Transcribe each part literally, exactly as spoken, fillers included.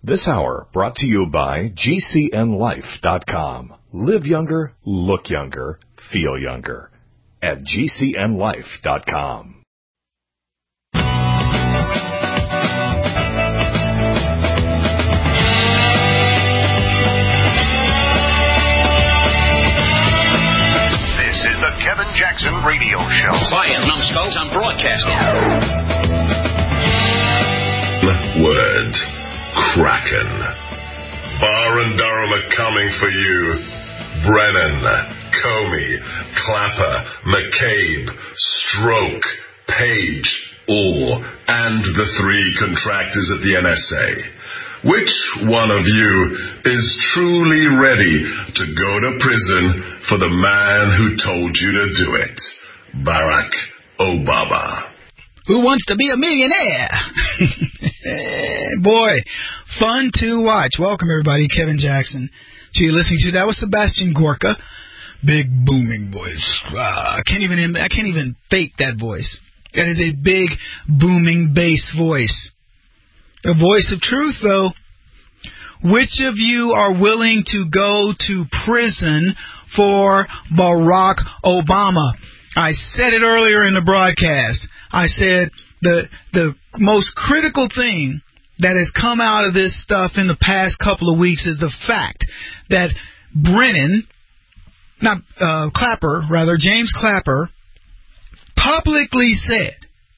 This hour brought to you by G C N life dot com. Live younger, look younger, feel younger. At G C N life dot com. Kevin Jackson Radio Show. Quiet, numbskulls, I'm broadcasting. Word. Kraken. Barr and Durham are coming for you. Brennan, Comey, Clapper, McCabe, Stroke, Page, Orr, and the three contractors at the N S A. Which one of you is truly ready to go to prison for the man who told you to do it? Barack Obama. Who wants to be a millionaire? Boy, fun to watch. Welcome, everybody. Kevin Jackson. So you're listening to, that was Sebastian Gorka. Big booming voice. Uh, I can't even I can't even fake that voice. That is a big booming bass voice. The voice of truth, though. Which of you are willing to go to prison for Barack Obama? I said it earlier in the broadcast. I said the the most critical thing that has come out of this stuff in the past couple of weeks is the fact that Brennan, not uh, Clapper, rather, James Clapper, publicly said,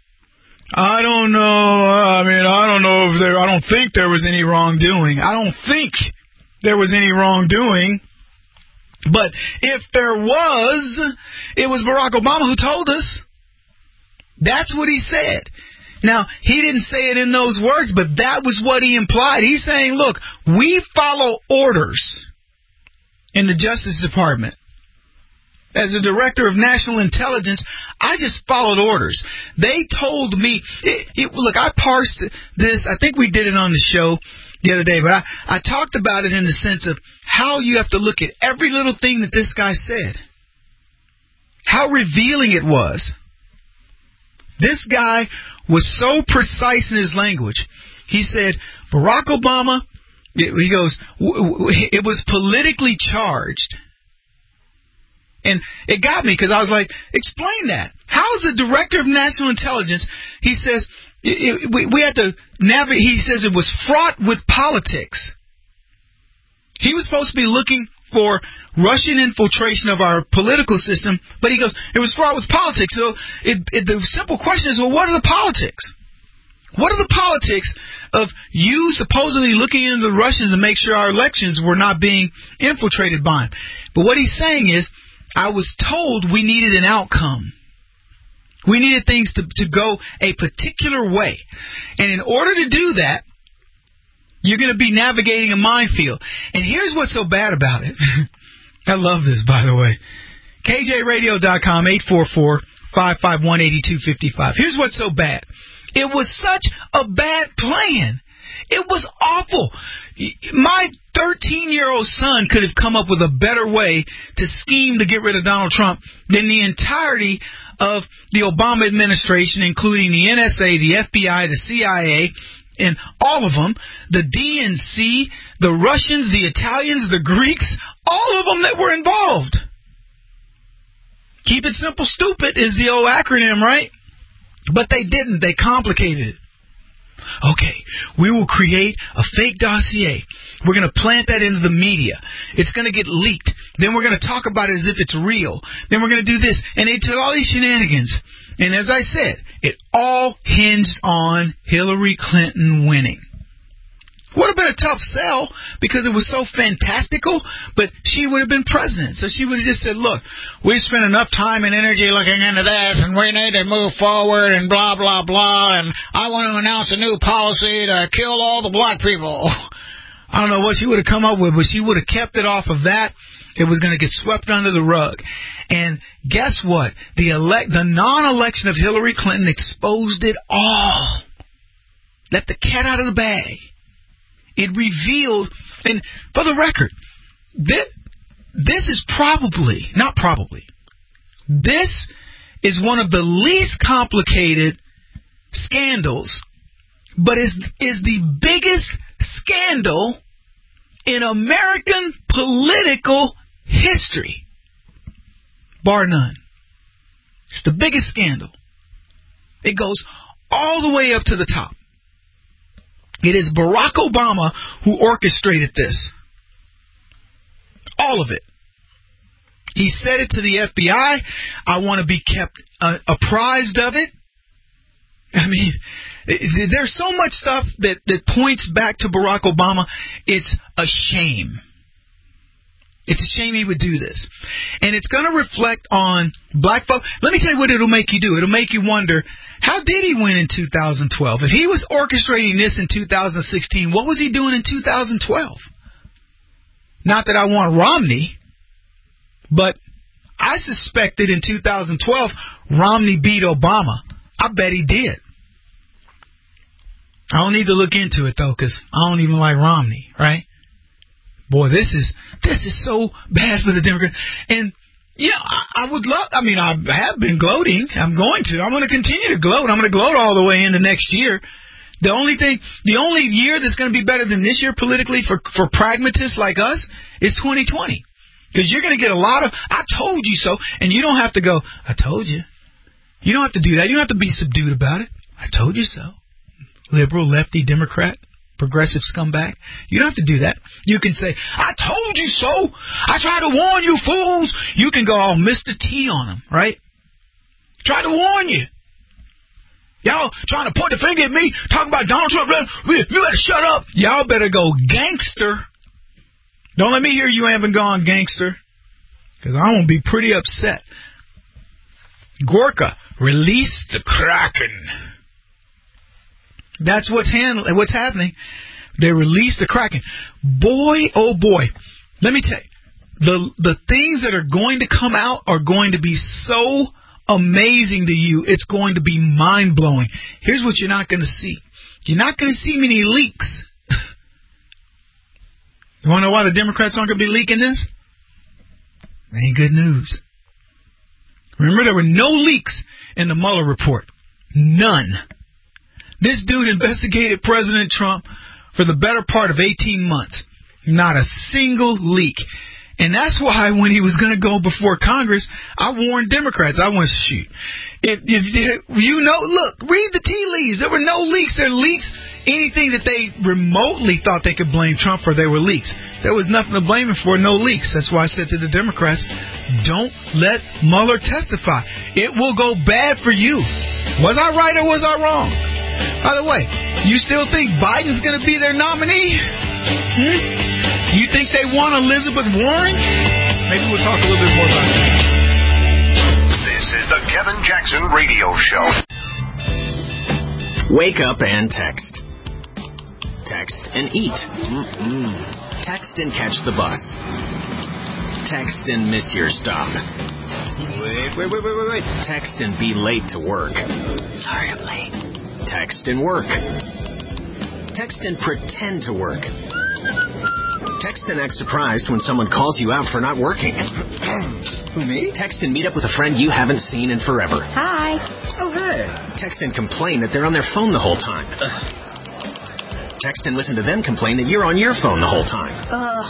I don't know, I mean, I don't know if there, I don't think there was any wrongdoing. I don't think there was any wrongdoing. But if there was, it was Barack Obama who told us. That's what he said. Now, he didn't say it in those words, but that was what he implied. He's saying, look, we follow orders in the Justice Department. As a director of national intelligence, I just followed orders. They told me, it, it, look, I parsed this. I think we did it on the show the other day, but I, I talked about it in the sense of how you have to look at every little thing that this guy said. How revealing it was. This guy was so precise in his language. He said, Barack Obama, it, he goes, it was politically charged. And it got me because I was like, explain that. How is the director of national intelligence, he says, it, it, we, we had to navigate, he says it was fraught with politics. He was supposed to be looking for Russian infiltration of our political system, but he goes, it was fraught with politics. So it, it, the simple question is, well, what are the politics? What are the politics of you supposedly looking into the Russians to make sure our elections were not being infiltrated by them? But what he's saying is, I was told we needed an outcome. We needed things to, to go a particular way. And in order to do that, you're going to be navigating a minefield. And here's what's so bad about it. I love this, by the way. K J radio dot com, eight four four, five five one, eight two five five. Here's what's so bad. It was such a bad plan. It was awful. My thirteen-year-old son could have come up with a better way to scheme to get rid of Donald Trump than the entirety of the Obama administration, including the N S A, the F B I, the C I A, and all of them, the D N C, the Russians, the Italians, the Greeks, all of them that were involved. Keep it simple, stupid is the old acronym, right? But they didn't. They complicated it. Okay, we will create a fake dossier. We're going to plant that into the media. It's going to get leaked. Then we're going to talk about it as if it's real. Then we're going to do this. And they took all these shenanigans. And as I said, it all hinged on Hillary Clinton winning. Would have been a tough sell because it was so fantastical, but she would have been president. So she would have just said, look, we spent enough time and energy looking into this, and we need to move forward, and blah, blah, blah, and I want to announce a new policy to kill all the black people. I don't know what she would have come up with, but she would have kept it off of that. It was going to get swept under the rug. And guess what? The elect, the non-election of Hillary Clinton exposed it all. Let the cat out of the bag. It revealed, and for the record, this, this is probably, not probably, this is one of the least complicated scandals, but is is the biggest scandal in American political history. Bar none. It's the biggest scandal. It goes all the way up to the top. It is Barack Obama who orchestrated this. All of it. He said it to the F B I. I want to be kept uh, apprised of it. I mean, there's so much stuff that, that points back to Barack Obama. It's a shame. It's a shame he would do this. And it's going to reflect on black folk. Let me tell you what it'll make you do. It'll make you wonder, how did he win in two thousand twelve? If he was orchestrating this in two thousand sixteen, what was he doing in two thousand twelve? Not that I want Romney, but I suspected in two thousand twelve Romney beat Obama. I bet he did. I don't need to look into it, though, because I don't even like Romney, right? Boy, this is this is so bad for the Democrats. And, yeah, I, I would love, I mean, I have been gloating. I'm going to. I'm going to continue to gloat. I'm going to gloat all the way into next year. The only thing, the only year that's going to be better than this year politically for, for pragmatists like us is twenty twenty. Because you're going to get a lot of, I told you so, and you don't have to go, I told you. You don't have to do that. You don't have to be subdued about it. I told you so. Liberal, lefty, Democrat, progressive scumbag. You don't have to do that. You can say, I told you so. I tried to warn you fools. You can go all Mister T on them, right? Try to warn you. Y'all trying to point the finger at me, talking about Donald Trump. You better shut up. Y'all better go gangster. Don't let me hear you haven't gone gangster, because I'm going to be pretty upset. Gorka, release the Kraken. That's what's handling, what's happening. They release the Kraken. Boy, oh boy. Let me tell you, the the things that are going to come out are going to be so amazing to you. It's going to be mind-blowing. Here's what you're not going to see. You're not going to see many leaks. You want to know why the Democrats aren't going to be leaking this? That ain't good news. Remember, there were no leaks in the Mueller report. None. This dude investigated President Trump for the better part of eighteen months. Not a single leak. And that's why when he was going to go before Congress, I warned Democrats. I went, shoot. If, if, if you know, look, read the tea leaves. There were no leaks. There were leaks. Anything that they remotely thought they could blame Trump for, they were leaks. There was nothing to blame him for, no leaks. That's why I said to the Democrats, don't let Mueller testify. It will go bad for you. Was I right or was I wrong? By the way, you still think Biden's going to be their nominee? Hmm? You think they want Elizabeth Warren? Maybe we'll talk a little bit more about that. This is the Kevin Jackson Radio Show. Wake up and text. Text and eat. Mm-mm. Text and catch the bus. Text and miss your stop. Wait, wait, wait, wait, wait, wait. Text and be late to work. Sorry, I'm late. Text and work. Text and pretend to work. Text and act surprised when someone calls you out for not working. Who, me? Text and meet up with a friend you haven't seen in forever. Hi. Oh, hey. Text and complain that they're on their phone the whole time. Ugh. Text and listen to them complain that you're on your phone the whole time. Ugh.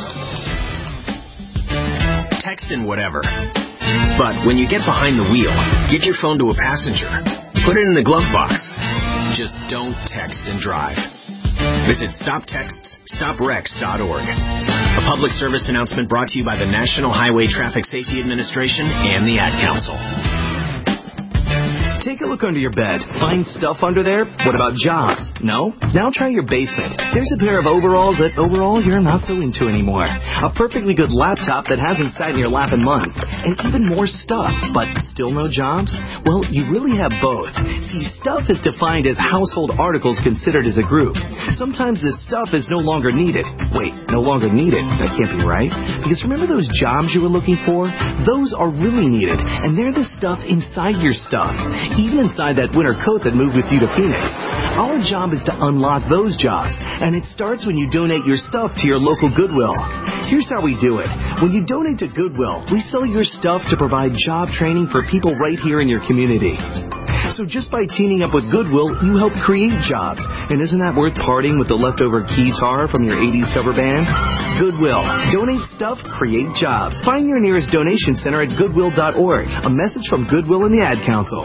Text and whatever. But when you get behind the wheel, give your phone to a passenger. Put it in the glove box. Just don't text and drive. Visit stop texts stop wrecks dot org. A public service announcement brought to you by the National Highway Traffic Safety Administration and the Ad Council. Take a look under your bed. Find stuff under there? What about jobs? No? Now try your basement. There's a pair of overalls that overall you're not so into anymore. A perfectly good laptop that hasn't sat in your lap in months. And even more stuff, but still no jobs? Well, you really have both. See, stuff is defined as household articles considered as a group. Sometimes this stuff is no longer needed. Wait, no longer needed? That can't be right. Because remember those jobs you were looking for? Those are really needed. And they're the stuff inside your stuff. Even inside that winter coat that moved with you to Phoenix. Our job is to unlock those jobs, and it starts when you donate your stuff to your local Goodwill. Here's how we do it. When you donate to Goodwill, we sell your stuff to provide job training for people right here in your community. So just by teaming up with Goodwill, you help create jobs. And isn't that worth parting with the leftover guitar from your eighties cover band? Goodwill. Donate stuff, create jobs. Find your nearest donation center at goodwill dot org. A message from Goodwill and the Ad Council.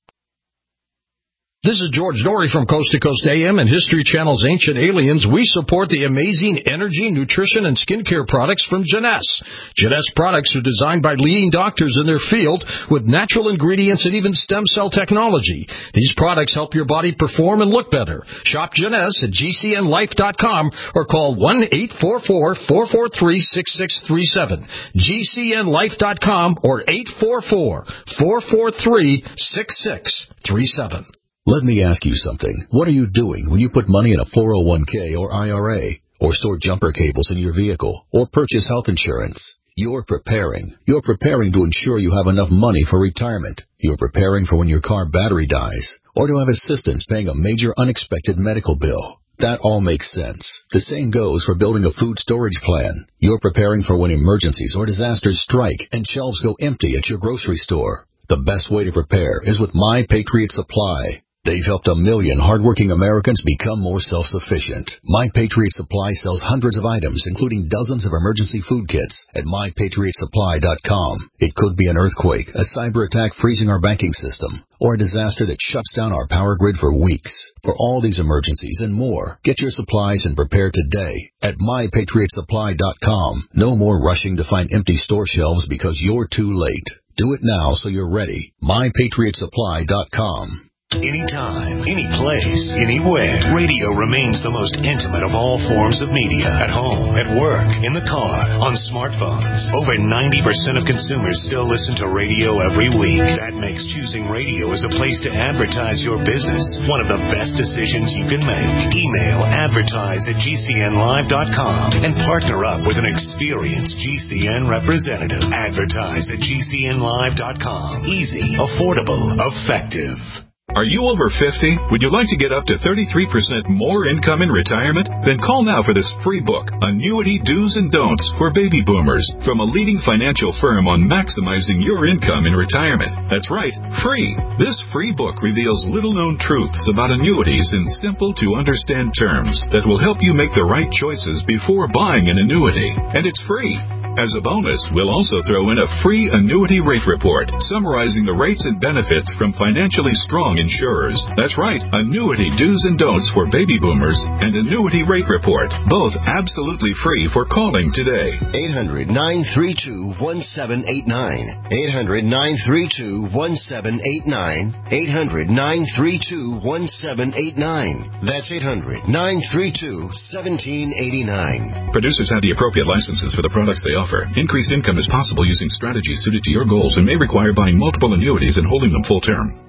This is George Norrie from Coast to Coast A M and History Channel's Ancient Aliens. We support the amazing energy, nutrition, and skincare products from Jeunesse. Jeunesse products are designed by leading doctors in their field with natural ingredients and even stem cell technology. These products help your body perform and look better. Shop Jeunesse at G C N life dot com or call one eight four four, four four three, six six three seven. G C N life dot com or eight four four, four four three, six six three seven. Let me ask you something. What are you doing when you put money in a four oh one k or I R A, or store jumper cables in your vehicle, or purchase health insurance? You're preparing. You're preparing to ensure you have enough money for retirement. You're preparing for when your car battery dies, or to have assistance paying a major unexpected medical bill. That all makes sense. The same goes for building a food storage plan. You're preparing for when emergencies or disasters strike and shelves go empty at your grocery store. The best way to prepare is with My Patriot Supply. They've helped a million hardworking Americans become more self-sufficient. My Patriot Supply sells hundreds of items, including dozens of emergency food kits at my patriot supply dot com. It could be an earthquake, a cyber attack freezing our banking system, or a disaster that shuts down our power grid for weeks. For all these emergencies and more, get your supplies and prepare today at my patriot supply dot com. No more rushing to find empty store shelves because you're too late. Do it now so you're ready. my patriot supply dot com. Anytime, any place, anywhere. Radio remains the most intimate of all forms of media. At home, at work, in the car, on smartphones. Over ninety percent of consumers still listen to radio every week. That makes choosing radio as a place to advertise your business one of the best decisions you can make. Email advertise at G C N live dot com and partner up with an experienced G C N representative. Advertise at G C N live dot com. Easy, affordable, effective. Are you over fifty? Would you like to get up to thirty-three percent more income in retirement? Then call now for this free book, Annuity Do's and Don'ts for Baby Boomers, from a leading financial firm on maximizing your income in retirement. That's right, free. This free book reveals little-known truths about annuities in simple-to-understand terms that will help you make the right choices before buying an annuity. And it's free. As a bonus, we'll also throw in a free annuity rate report summarizing the rates and benefits from financially strong insurers. That's right, Annuity Do's and Don'ts for Baby Boomers and Annuity Rate Report, both absolutely free for calling today. eight hundred, nine three two, one seven eight nine. eight hundred, nine three two, one seven eight nine. eight hundred, nine three two, one seven eight nine. That's eight hundred, nine three two, one seven eight nine. Producers have the appropriate licenses for the products they offer. Increased income is possible using strategies suited to your goals and may require buying multiple annuities and holding them full term.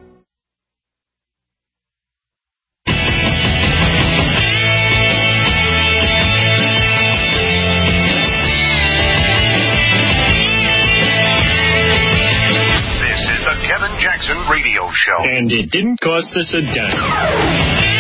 This is the Kevin Jackson Radio Show. And it didn't cost us a dime.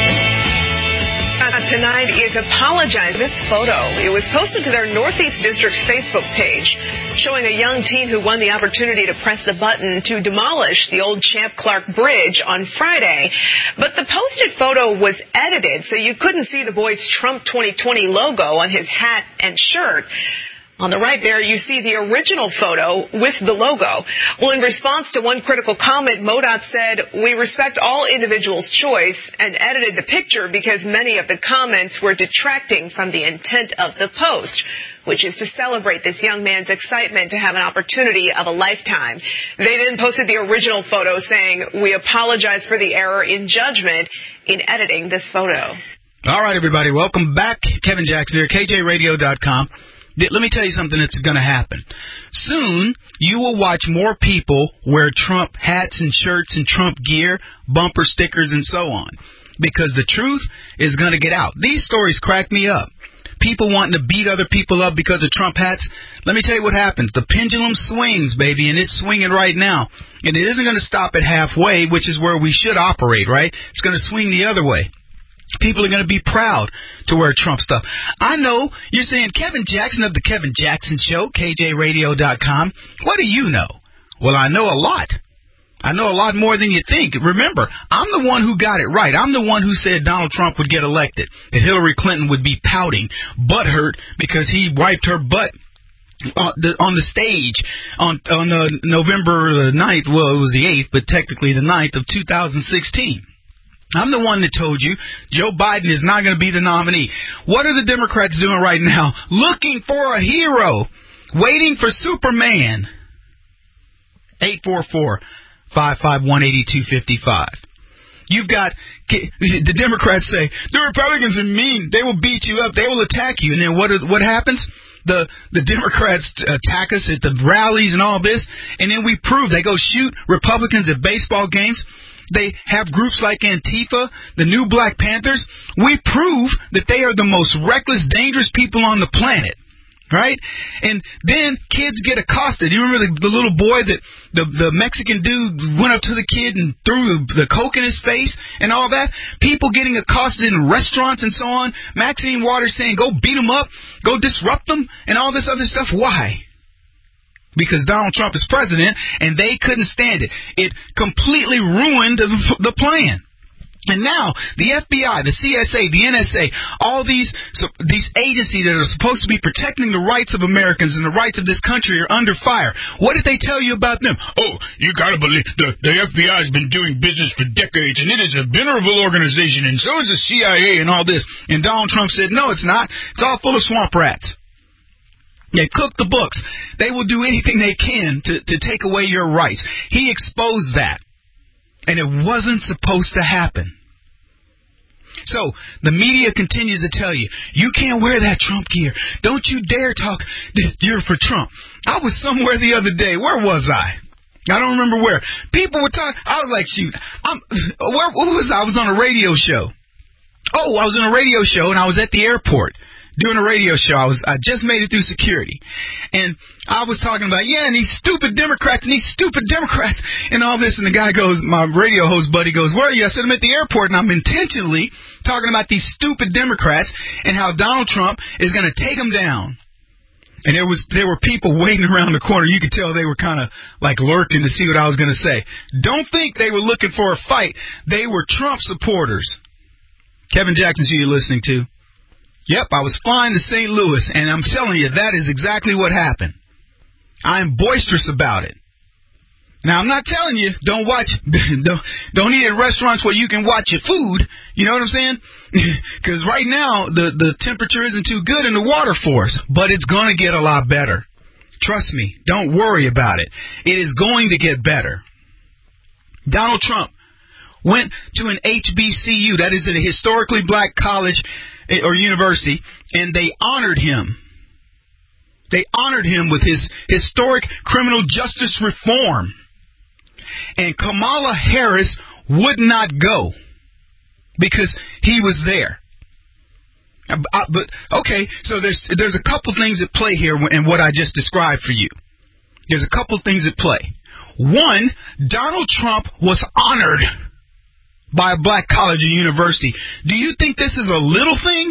Tonight is Apologize. This photo, it was posted to their Northeast District's Facebook page, showing a young teen who won the opportunity to press the button to demolish the old Champ Clark Bridge on Friday. But the posted photo was edited, so you couldn't see the boy's Trump twenty twenty logo on his hat and shirt. On the right there, you see the original photo with the logo. Well, in response to one critical comment, MoDOT said, "We respect all individuals' choice," and edited the picture because many of the comments were detracting from the intent of the post, which is to celebrate this young man's excitement to have an opportunity of a lifetime. They then posted the original photo saying, "We apologize for the error in judgment in editing this photo." All right, everybody, welcome back. Kevin Jackson here, K J radio dot com. Let me tell you something that's going to happen. Soon, you will watch more people wear Trump hats and shirts and Trump gear, bumper stickers, and so on, because the truth is going to get out. These stories crack me up. People wanting to beat other people up because of Trump hats. Let me tell you what happens. The pendulum swings, baby, and it's swinging right now. And it isn't going to stop at halfway, which is where we should operate, right? It's going to swing the other way. People are going to be proud to wear Trump stuff. I know you're saying, Kevin Jackson of the Kevin Jackson Show, K J radio dot com. What do you know? Well, I know a lot. I know a lot more than you think. Remember, I'm the one who got it right. I'm the one who said Donald Trump would get elected, that Hillary Clinton would be pouting, butthurt, because he wiped her butt on the, on the stage on on uh, November ninth. Well, it was the eighth, but technically the ninth of two thousand sixteen. I'm the one that told you Joe Biden is not going to be the nominee. What are the Democrats doing right now? Looking for a hero, waiting for Superman. eight four four, five five one, eight two five five. You've got, the Democrats say, the Republicans are mean. They will beat you up. They will attack you. And then what are, what happens? The the Democrats attack us at the rallies and all this, and then we prove. They go shoot Republicans at baseball games. They have groups like Antifa, the new Black Panthers. We prove that they are the most reckless, dangerous people on the planet, right? And then kids get accosted. You remember the, the little boy that the, the Mexican dude went up to the kid and threw the Coke in his face and all that? People getting accosted in restaurants and so on. Maxine Waters saying, go beat them up, go disrupt them, and all this other stuff. Why? Because Donald Trump is president, and they couldn't stand it. It completely ruined the, the plan. And now, the F B I, the C S A, the N S A, all these so, these agencies that are supposed to be protecting the rights of Americans and the rights of this country are under fire. What did they tell you about them? Oh, you gotta believe, the, the F B I has been doing business for decades, and it is a venerable organization, and so is the C I A and all this. And Donald Trump said, no, it's not. It's all full of swamp rats. They cook the books. They will do anything they can to, to take away your rights. He exposed that. And it wasn't supposed to happen. So, the media continues to tell you, you can't wear that Trump gear. Don't you dare talk that you're for Trump. I was somewhere the other day. Where was I? I don't remember where. People were talking. I was like, shoot, I'm, where, where was I? I was on a radio show. Oh, I was on a radio show, and I was at the airport doing a radio show. I was I just made it through security. And I was talking about, yeah, and these stupid Democrats and these stupid Democrats and all this. And the guy goes, my radio host buddy goes, where are you? I said, I'm at the airport, and I'm intentionally talking about these stupid Democrats and how Donald Trump is going to take them down. And there was there were people waiting around the corner. You could tell they were kind of like lurking to see what I was going to say. Don't think they were looking for a fight. They were Trump supporters. Kevin Jackson, who you're listening to. Yep, I was flying to Saint Louis, and I'm telling you, that is exactly what happened. I am boisterous about it. Now, I'm not telling you, don't watch, don't, don't eat at restaurants where you can watch your food. You know what I'm saying? Because right now, the, the temperature isn't too good in the water for us, but it's going to get a lot better. Trust me, don't worry about it. It is going to get better. Donald Trump went to an H B C U, that is a historically black college or university, and they honored him. They honored him with his historic criminal justice reform. And Kamala Harris would not go because he was there. I, but okay, so there's there's a couple things at play here in what I just described for you. There's a couple things at play. One, Donald Trump was honored by a black college or university. Do you think this is a little thing?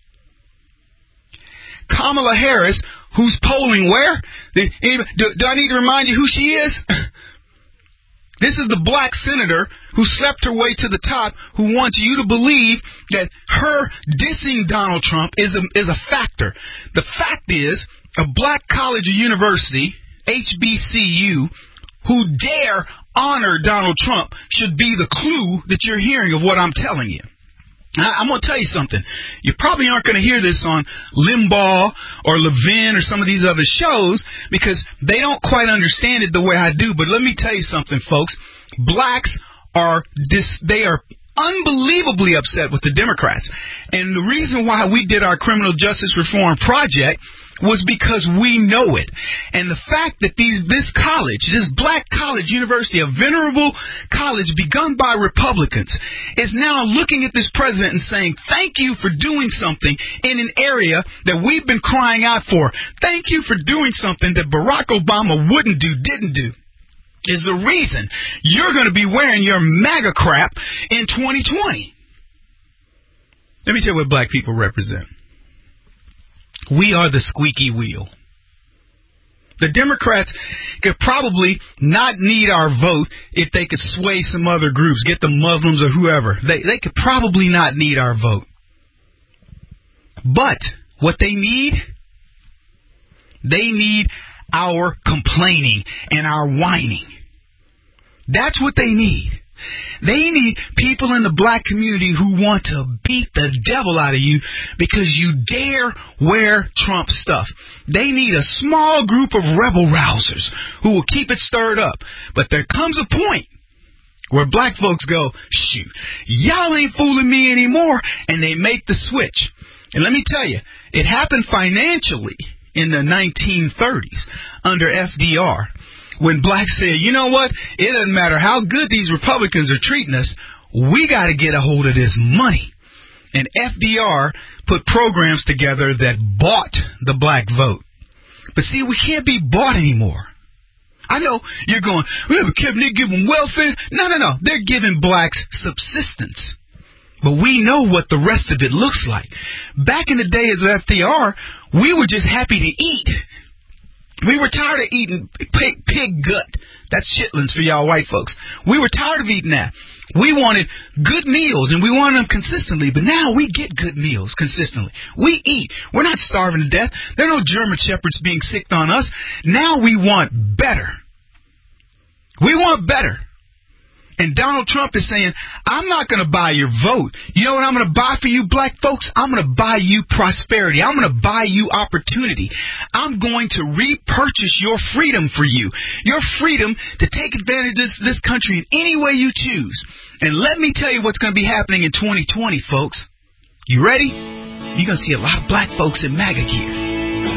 Kamala Harris, who's polling where? Do, do I need to remind you who she is? This is the black senator who slept her way to the top, who wants you to believe that her dissing Donald Trump is a, is a factor. The fact is, a black college or university, H B C U, who dare honor Donald Trump should be the clue that you're hearing of what I'm telling you. I, I'm going to tell you something. You probably aren't going to hear this on Limbaugh or Levin or some of these other shows because they don't quite understand it the way I do. But let me tell you something, folks. Blacks are dis- they are unbelievably upset with the Democrats. And the reason why we did our criminal justice reform project was because we know it. And the fact that these this college, this black college university, a venerable college begun by Republicans, is now looking at this president and saying, thank you for doing something in an area that we've been crying out for. Thank you for doing something that Barack Obama wouldn't do, didn't do. Is the reason you're going to be wearing your MAGA crap in twenty twenty. Let me tell you what black people represent. We are the squeaky wheel. The Democrats could probably not need our vote if they could sway some other groups, get the Muslims or whoever. They, they could probably not need our vote. But what they need, they need our complaining and our whining. That's what they need. They need people in the black community who want to beat the devil out of you because you dare wear Trump stuff. They need a small group of rebel rousers who will keep it stirred up. But there comes a point where black folks go, shoot, y'all ain't fooling me anymore, and they make the switch. And let me tell you, it happened financially in the nineteen thirties under F D R. When blacks said, you know what, it doesn't matter how good these Republicans are treating us, we got to get a hold of this money. And F D R put programs together that bought the black vote. But see, we can't be bought anymore. I know you're going, well, Kevin, they give them welfare. No, no, no. They're giving blacks subsistence. But we know what the rest of it looks like. Back in the days of F D R, we were just happy to eat. We were tired of eating pig, pig gut. That's chitlins for y'all white folks. We were tired of eating that. We wanted good meals, and we wanted them consistently. But now we get good meals consistently. We eat. We're not starving to death. There are no German shepherds being sicked on us. Now we want better. We want better. And Donald Trump is saying, I'm not going to buy your vote. You know what I'm going to buy for you black folks? I'm going to buy you prosperity. I'm going to buy you opportunity. I'm going to repurchase your freedom for you. Your freedom to take advantage of this, this country in any way you choose. And let me tell you what's going to be happening in twenty twenty, folks. You ready? You're going to see a lot of black folks in MAGA gear.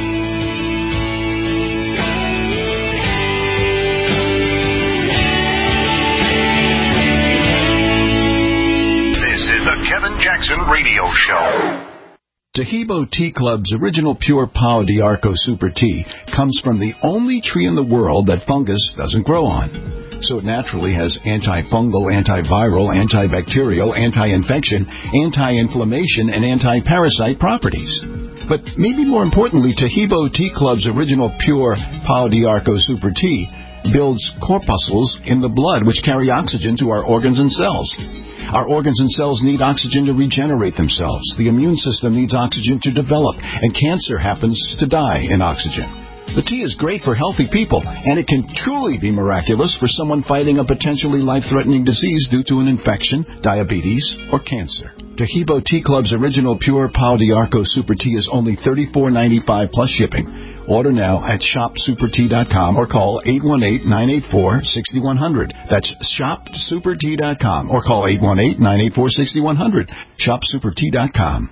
Kevin Jackson Radio Show. Taheebo Tea Club's original pure Pau d'Arco Super Tea comes from the only tree in the world that fungus doesn't grow on. So it naturally has antifungal, antiviral, antibacterial, anti-infection, anti-inflammation, and anti-parasite properties. But maybe more importantly, Taheebo Tea Club's original pure Pau d'Arco Super Tea builds corpuscles in the blood which carry oxygen to our organs and cells. Our organs and cells need oxygen to regenerate themselves. The immune system needs oxygen to develop, and cancer happens to die in oxygen. The tea is great for healthy people, and it can truly be miraculous for someone fighting a potentially life-threatening disease due to an infection, diabetes, or cancer. Taheebo Tea Club's original pure Pau d'Arco Super Tea is only thirty-four ninety-five plus shipping. Order now at shop super tea dot com or call eight one eight, nine eight four, six one zero zero. That's shop super tea dot com or call eight one eight, nine eight four, six one zero zero. shop super tea dot com.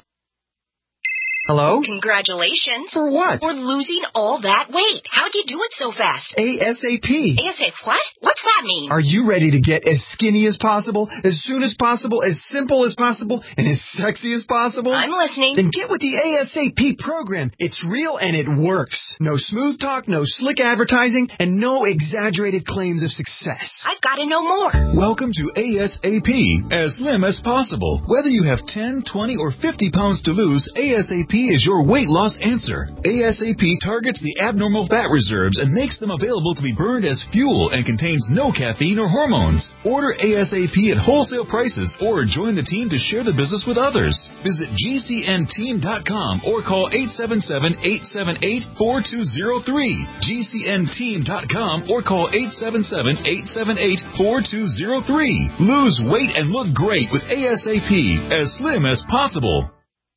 Hello? Congratulations. For what? For losing all that weight. How'd you do it so fast? ASAP. ASAP what? What's that mean? Are you ready to get as skinny as possible, as soon as possible, as simple as possible, and as sexy as possible? I'm listening. Then get with the ASAP program. It's real and it works. No smooth talk, no slick advertising, and no exaggerated claims of success. I've got to know more. Welcome to ASAP, as slim as possible. Whether you have ten, twenty, or fifty pounds to lose, ASAP is your weight loss answer. ASAP targets the abnormal fat reserves and makes them available to be burned as fuel and contains no caffeine or hormones. Order ASAP at wholesale prices or join the team to share the business with others. Visit G C N team dot com or call eight seven seven, eight seven eight, four two zero three. G C N team dot com or call eight seven seven, eight seven eight, four two zero three. Lose weight and look great with ASAP, as slim as possible.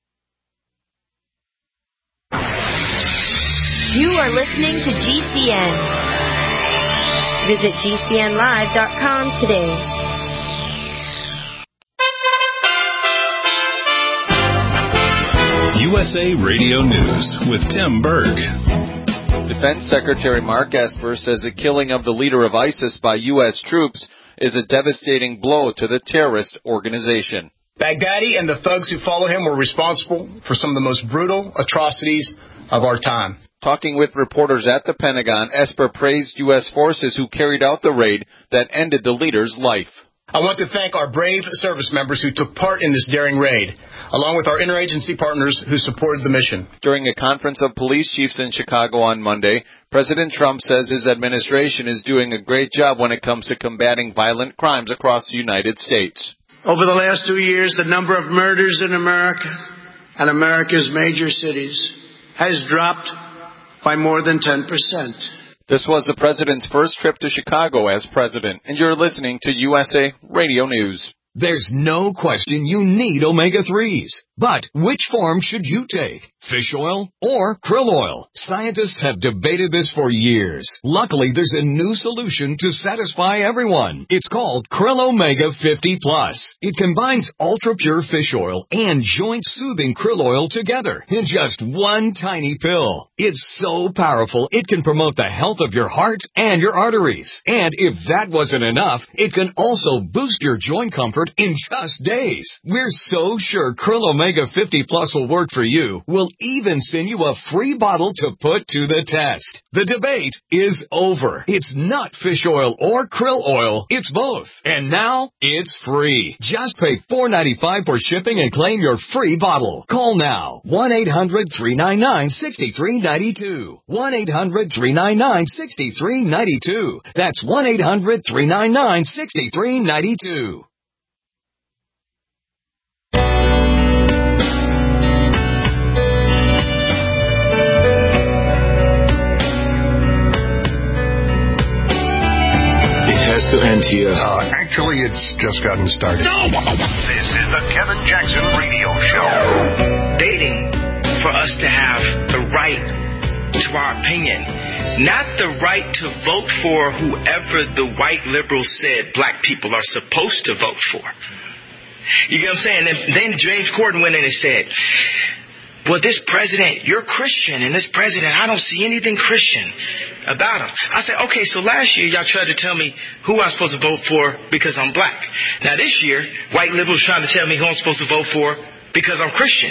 You are listening to G C N. Visit G C N live dot com today. U S A Radio News with Tim Berg. Defense Secretary Mark Esper says the killing of the leader of ISIS by U S troops is a devastating blow to the terrorist organization. Baghdadi and the thugs who follow him were responsible for some of the most brutal atrocities of our time. Talking with reporters at the Pentagon, Esper praised U S forces who carried out the raid that ended the leader's life. I want to thank our brave service members who took part in this daring raid, along with our interagency partners who supported the mission. During a conference of police chiefs in Chicago on Monday, President Trump says his administration is doing a great job when it comes to combating violent crimes across the United States. Over the last two years, the number of murders in America and America's major cities has dropped by more than ten percent. This was the president's first trip to Chicago as president, and you're listening to U S A Radio News. There's no question you need omega threes. But which form should you take? Fish oil or krill oil? Scientists have debated this for years. Luckily, there's a new solution to satisfy everyone. It's called Krill Omega fifty plus. It combines ultra-pure fish oil and joint-soothing krill oil together in just one tiny pill. It's so powerful, it can promote the health of your heart and your arteries. And if that wasn't enough, it can also boost your joint comfort in just days. We're so sure Krill Omega fifty plus will work for you. We'll even send you a free bottle to put to the test. The debate is over. It's not fish oil or krill oil. It's both. And now it's free. Just pay four dollars and ninety-five cents for shipping and claim your free bottle. Call now. one eight hundred three nine nine six three nine two. one eight hundred three nine nine six three nine two. That's one eight hundred three nine nine six three nine two. To end here. Uh, actually, it's just gotten started. No! This is the Kevin Jackson Radio Show. Dating for us to have the right to our opinion, not the right to vote for whoever the white liberals said black people are supposed to vote for. You get what I'm saying? And then James Corden went in and said, well, this president, you're Christian, and this president, I don't see anything Christian about him. I said, okay, so last year y'all tried to tell me who I'm supposed to vote for because I'm black. Now this year, white liberals trying to tell me who I'm supposed to vote for because I'm Christian.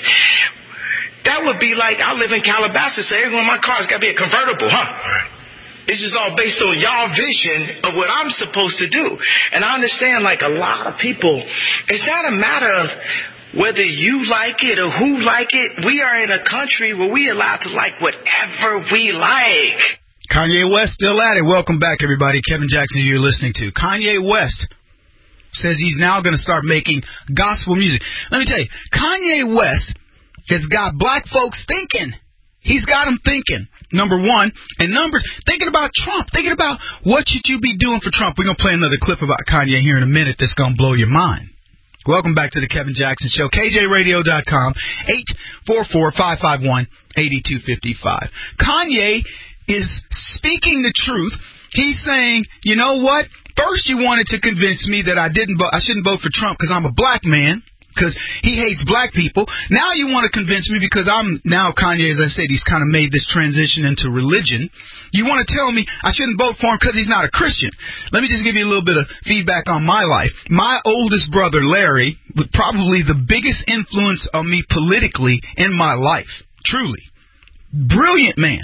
That would be like, I live in Calabasas, so every one of my cars got to be a convertible, huh? It's just all based on y'all vision of what I'm supposed to do. And I understand, like a lot of people, it's not a matter of whether you like it or who like it. We are in a country where we allowed to like whatever we like. Kanye West still at it. Welcome back, everybody. Kevin Jackson, you're listening to. Kanye West says he's now going to start making gospel music. Let me tell you, Kanye West has got black folks thinking. He's got them thinking, number one. And number, thinking about Trump, thinking about what should you be doing for Trump. We're going to play another clip about Kanye here in a minute that's going to blow your mind. Welcome back to the Kevin Jackson Show. K J radio dot com, eight four four, five five one, eight two five five. Kanye is speaking the truth. He's saying, you know what? First you wanted to convince me that I didn't vote, I shouldn't vote for Trump because I'm a black man, because he hates black people. Now you want to convince me because I'm, now Kanye, as I said, he's kind of made this transition into religion. You want to tell me I shouldn't vote for him because he's not a Christian. Let me just give you a little bit of feedback on my life. My oldest brother, Larry, was probably the biggest influence on me politically in my life. Truly. Brilliant man.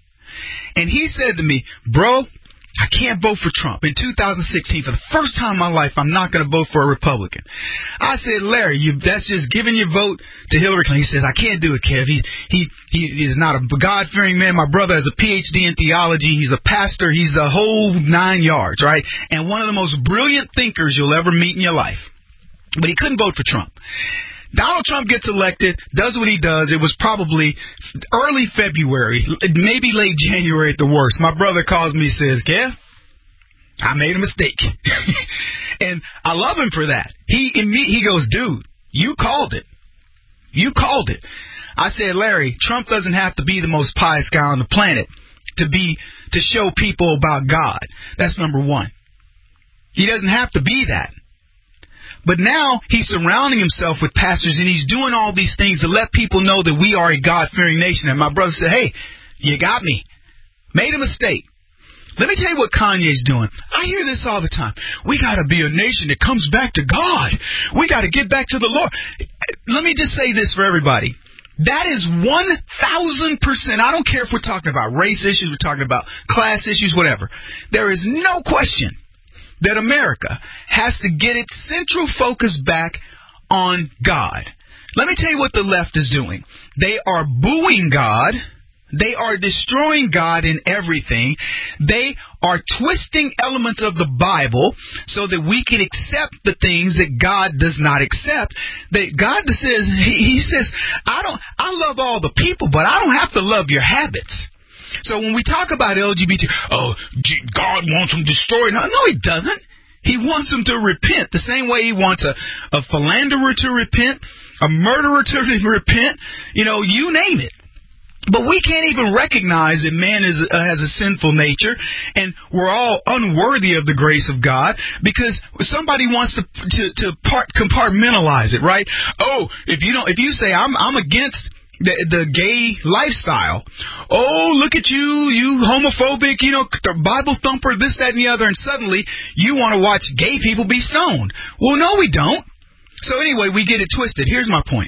And he said to me, bro, I can't vote for Trump. In two thousand sixteen, for the first time in my life, I'm not going to vote for a Republican. I said, Larry, you, that's just giving your vote to Hillary Clinton. He says, I can't do it, Kev. He, he, he is not a God-fearing man. My brother has a P H D in theology. He's a pastor. He's the whole nine yards, right? And one of the most brilliant thinkers you'll ever meet in your life. But he couldn't vote for Trump. Donald Trump gets elected, does what he does. It was probably early February, maybe late January at the worst. My brother calls me and says, Kev, I made a mistake. And I love him for that. He he goes, dude, you called it. You called it. I said, Larry, Trump doesn't have to be the most pious guy on the planet to be to show people about God. That's number one. He doesn't have to be that. But now he's surrounding himself with pastors, and he's doing all these things to let people know that we are a God-fearing nation. And my brother said, hey, you got me. Made a mistake. Let me tell you what Kanye's doing. I hear this all the time. We got to be a nation that comes back to God. We got to get back to the Lord. Let me just say this for everybody. That is one thousand percent. I don't care if we're talking about race issues, we're talking about class issues, whatever. There is no question that America has to get its central focus back on God. Let me tell you what the left is doing. They are booing God. They are destroying God in everything. They are twisting elements of the Bible so that we can accept the things that God does not accept. That God says, he, he says, I don't, I love all the people, but I don't have to love your habits. So when we talk about L G B T, oh, God wants them destroyed. No, no, he doesn't. He wants them to repent the same way he wants a, a philanderer to repent, a murderer to repent, you know, you name it. But we can't even recognize that man is, uh, has a sinful nature, and we're all unworthy of the grace of God because somebody wants to to, to part, compartmentalize it, right? Oh, if you don't, if you say I'm I'm against the, the gay lifestyle, oh, look at you, you homophobic, you know, Bible thumper, this, that, and the other, and suddenly you want to watch gay people be stoned. Well, no, we don't. So anyway, we get it twisted. Here's my point.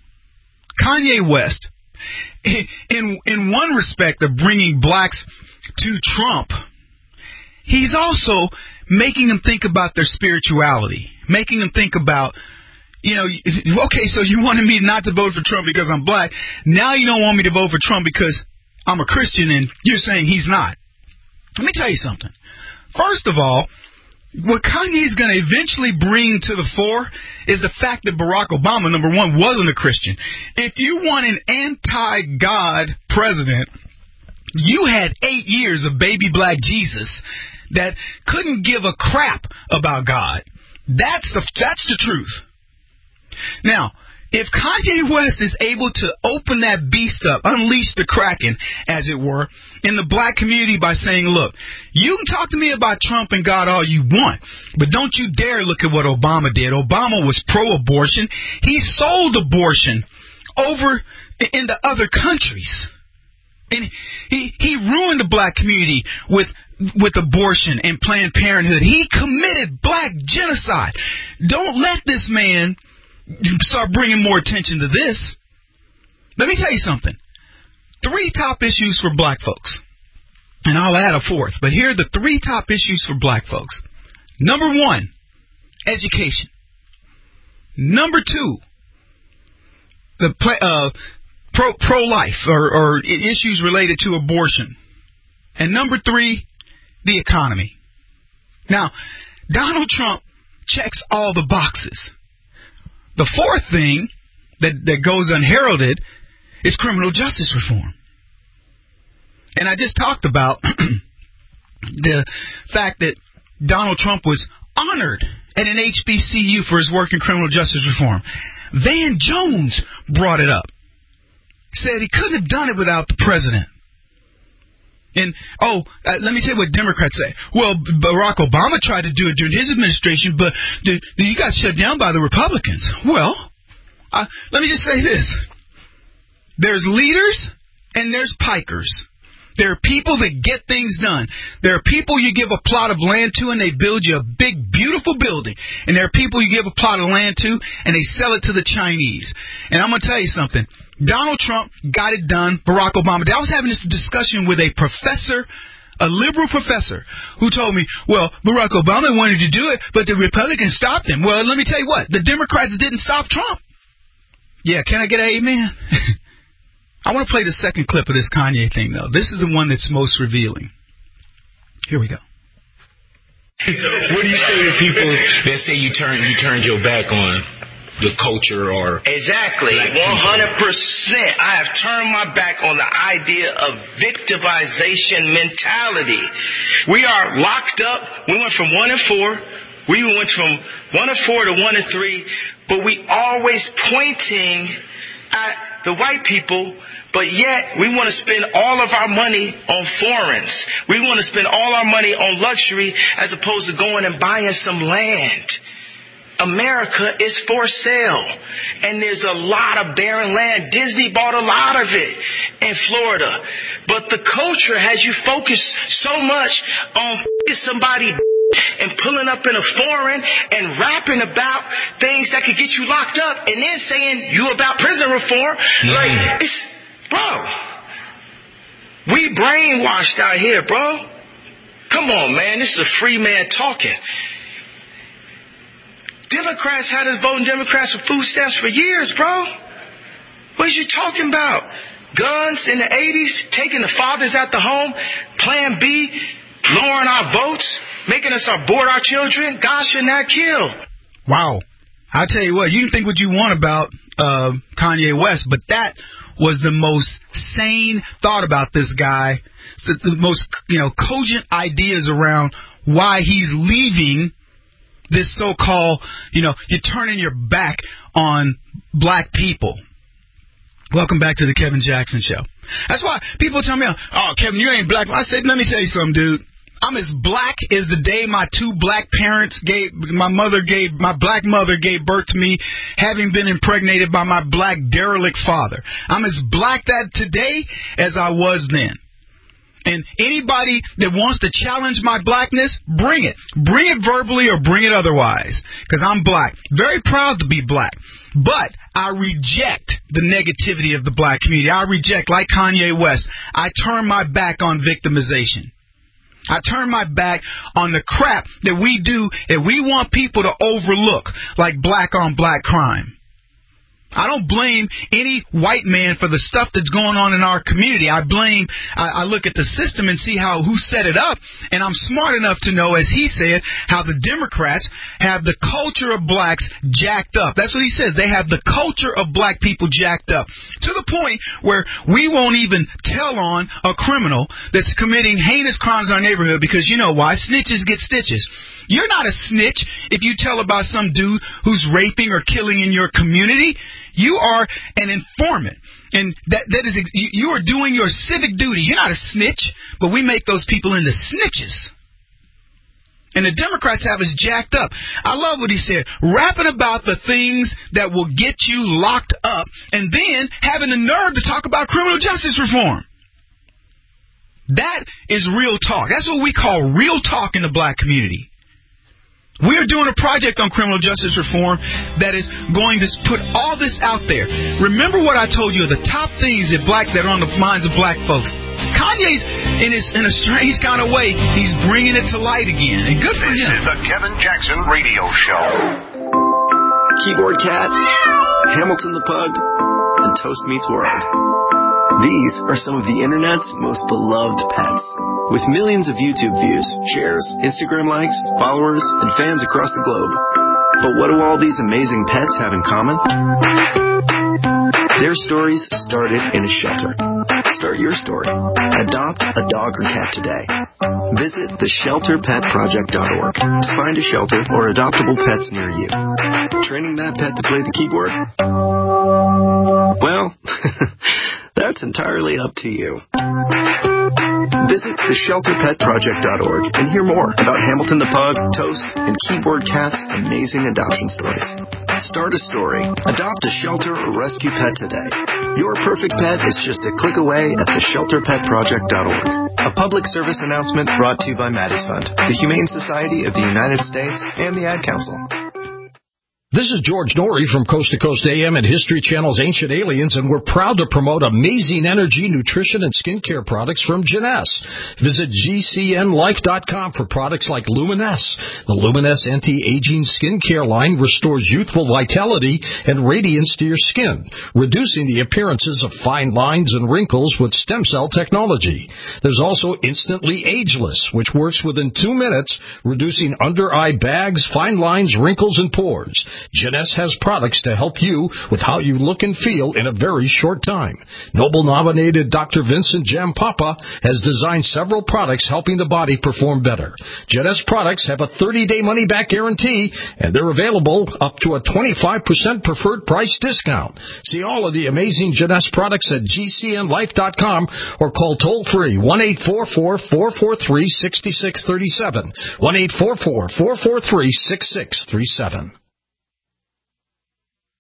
Kanye West, in in one respect of bringing blacks to Trump, he's also making them think about their spirituality, making them think about, you know, okay, so you wanted me not to vote for Trump because I'm black. Now you don't want me to vote for Trump because I'm a Christian and you're saying he's not. Let me tell you something. First of all, what Kanye's going to eventually bring to the fore is the fact that Barack Obama, number one, wasn't a Christian. If you want an anti-God president, you had eight years of baby black Jesus that couldn't give a crap about God. That's the that's the truth. Now, if Kanye West is able to open that beast up, unleash the Kraken, as it were, in the black community by saying, look, you can talk to me about Trump and God all you want, but don't you dare look at what Obama did. Obama was pro-abortion. He sold abortion over into other countries. And he, he ruined the black community with with abortion and Planned Parenthood. He committed black genocide. Don't let this man start bringing more attention to this. Let me tell you something. Three top issues for black folks. And I'll add a fourth. But here are the three top issues for black folks. Number one, education. Number two, the uh, pro, pro-life or, or issues related to abortion. And number three, the economy. Now, Donald Trump checks all the boxes. The fourth thing that, that goes unheralded is criminal justice reform. And I just talked about the fact that Donald Trump was honored at an H B C U for his work in criminal justice reform. Van Jones brought it up. Said he couldn't have done it without the president. And, oh, uh, let me tell you what Democrats say. Well, Barack Obama tried to do it during his administration, but the, the, you got shut down by the Republicans. Well, uh, let me just say this. There's leaders and there's pikers. There are people that get things done. There are people you give a plot of land to and they build you a big, beautiful building. And there are people you give a plot of land to and they sell it to the Chinese. And I'm going to tell you something. Donald Trump got it done. Barack Obama. I was having this discussion with a professor, a liberal professor, who told me, well, Barack Obama wanted to do it, but the Republicans stopped him. Well, let me tell you what. The Democrats didn't stop Trump. Yeah, can I get an amen? I want to play the second clip of this Kanye thing, though. This is the one that's most revealing. Here we go. What do you say to people that say you turn you turned your back on the culture or exactly one hundred percent? I have turned my back on the idea of victimization mentality. We are locked up. We went from one and four. We went from one and four to one and three, but we always pointing at the white people. But yet, we want to spend all of our money on foreigners. We want to spend all our money on luxury as opposed to going and buying some land. America is for sale. And there's a lot of barren land. Disney bought a lot of it in Florida. But the culture has you focused so much on somebody and pulling up in a foreign and rapping about things that could get you locked up and then saying you about prison reform. Mm. Like, it's... Bro, we brainwashed out here, bro. Come Come on, man. This is a free man talking. Democrats had us voting Democrats for food stamps for years, bro. What are you talking about? Guns in the eighties, taking the fathers out the home, Plan B, lowering our votes, making us abort our children. God should not kill. Wow. I'll tell you what, you can think what you want about uh, Kanye West, but that was the most sane thought about this guy, the, the most, you know, cogent ideas around why he's leaving this so-called, you know, you're turning your back on black people. Welcome back to the Kevin Jackson Show. That's why people tell me, oh, Kevin, you ain't black. I said, let me tell you something, dude. I'm as black as the day my two black parents gave, my mother gave, my black mother gave birth to me, having been impregnated by my black derelict father. I'm as black that today as I was then. And anybody that wants to challenge my blackness, bring it. Bring it verbally or bring it otherwise. Because I'm black. Very proud to be black. But I reject the negativity of the black community. I reject, like Kanye West, I turn my back on victimization. I turn my back on the crap that we do that we want people to overlook, like black on black crime. I don't blame any white man for the stuff that's going on in our community. I blame, I, I look at the system and see how who set it up, and I'm smart enough to know, as he said, how the Democrats have the culture of blacks jacked up. That's what he says. They have the culture of black people jacked up to the point where we won't even tell on a criminal that's committing heinous crimes in our neighborhood because you know why? Snitches get stitches. You're not a snitch if you tell about some dude who's raping or killing in your community. You are an informant, and that that is you are doing your civic duty. You're not a snitch, but we make those people into snitches. And the Democrats have us jacked up. I love what he said, rapping about the things that will get you locked up, and then having the nerve to talk about criminal justice reform. That is real talk. That's what we call real talk in the black community. We are doing a project on criminal justice reform that is going to put all this out there. Remember what I told you, the top things that black that are on the minds of black folks. Kanye's in his in a strange kind of way, he's bringing it to light again, and good for him. This is the Kevin Jackson Radio Show. Keyboard Cat, Hamilton the Pug, and Toast Meets World. These are some of the internet's most beloved pets. With millions of YouTube views, shares, Instagram likes, followers, and fans across the globe. But what do all these amazing pets have in common? Their stories started in a shelter. Start your story. Adopt a dog or cat today. Visit the shelter pet project dot org to find a shelter or adoptable pets near you. Training that pet to play the keyboard? Well, that's entirely up to you. Visit the shelter pet project dot org and hear more about Hamilton the Pug, Toast, and Keyboard Cat's amazing adoption stories. Start a story, adopt a shelter or rescue pet today. Your perfect pet is just a click away at the shelter pet project dot org. A public service announcement brought to you by Maddie's Fund, the Humane Society of the United States, and the Ad Council. This is George Norrie from Coast to Coast A M and History Channel's Ancient Aliens, and we're proud to promote amazing energy, nutrition, and skincare products from Jeunesse. Visit G C N life dot com for products like Luminesse. The Luminesse anti-aging skincare line restores youthful vitality and radiance to your skin, reducing the appearances of fine lines and wrinkles with stem cell technology. There's also Instantly Ageless, which works within two minutes, reducing under-eye bags, fine lines, wrinkles, and pores. Jeunesse has products to help you with how you look and feel in a very short time. Nobel-nominated Doctor Vincent Jampapa has designed several products helping the body perform better. Jeunesse products have a thirty-day money-back guarantee, and they're available up to a twenty-five percent preferred price discount. See all of the amazing Jeunesse products at G C N life dot com or call toll-free one eight four four, four four three, six six three seven, one eight four four, four four three, six six three seven.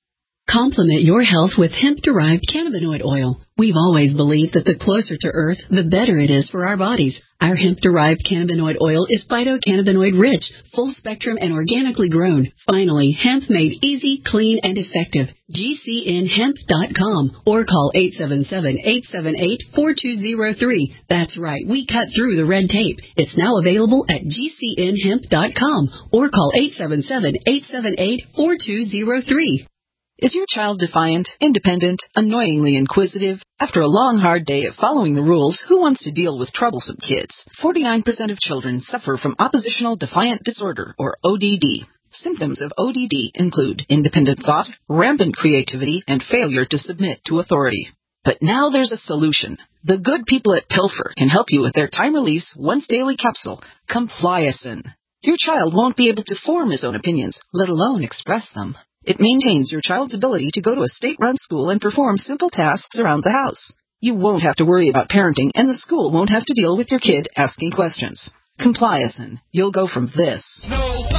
Complement your health with hemp-derived cannabinoid oil. We've always believed that the closer to Earth, the better it is for our bodies. Our hemp-derived cannabinoid oil is phytocannabinoid-rich, full-spectrum, and organically grown. Finally, hemp made easy, clean, and effective. G C N hemp dot com or call eight seven seven, eight seven eight, four two zero three. That's right, we cut through the red tape. It's now available at G C N hemp dot com or call eight seven seven, eight seven eight, four two zero three. Is your child defiant, independent, annoyingly inquisitive? After a long, hard day of following the rules, who wants to deal with troublesome kids? forty-nine percent of children suffer from oppositional defiant disorder, or O D D. Symptoms of O D D include independent thought, rampant creativity, and failure to submit to authority. But now there's a solution. The good people at Pilfer can help you with their time-release, once-daily capsule, Compliacin. Your child won't be able to form his own opinions, let alone express them. It maintains your child's ability to go to a state-run school and perform simple tasks around the house. You won't have to worry about parenting, and the school won't have to deal with your kid asking questions. Compliacin. You'll go from this. Quit